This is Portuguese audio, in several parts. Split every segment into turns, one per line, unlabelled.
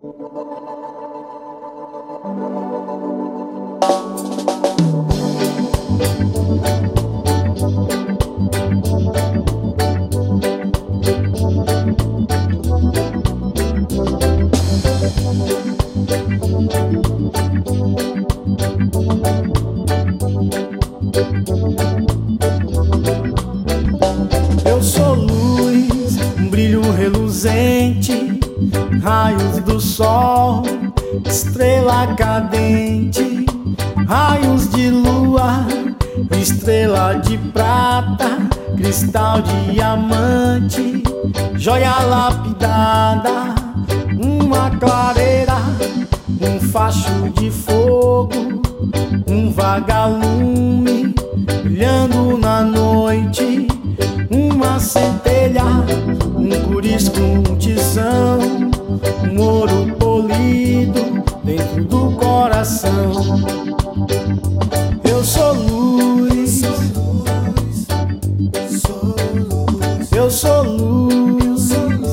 Eu sou luz, um brilho reluzente, raios do sol, estrela cadente, raios de lua, estrela de prata, cristal diamante, joia lapidada, uma clareira, um facho de fogo, um vagalume brilhando na noite, uma centelha, um curisco, um tizão, um ouro polido dentro do coração. Eu sou luz, eu sou luz,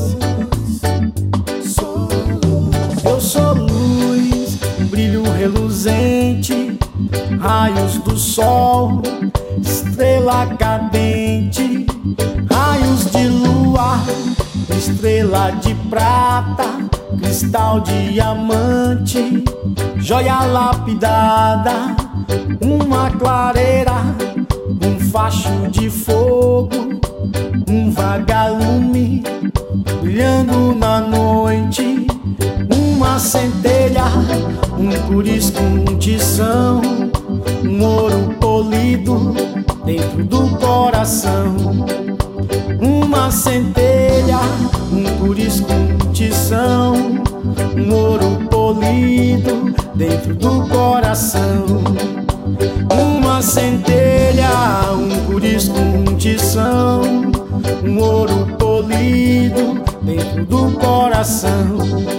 eu sou luz, um brilho reluzente, raios do sol, estrela cadente, raios de lua, estrela de prata, cristal diamante, joia lapidada, uma clareira, um facho de fogo, um vagalume brilhando na noite, uma centelha, um curisco, um tição, um ouro polido dentro do coração. Uma centelha, um curisco, um tição, um ouro polido dentro do coração. Uma centelha, um curisco, um tição, um ouro polido dentro do coração.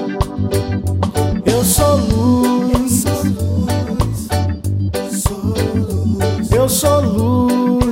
Eu sou luz, eu sou luz.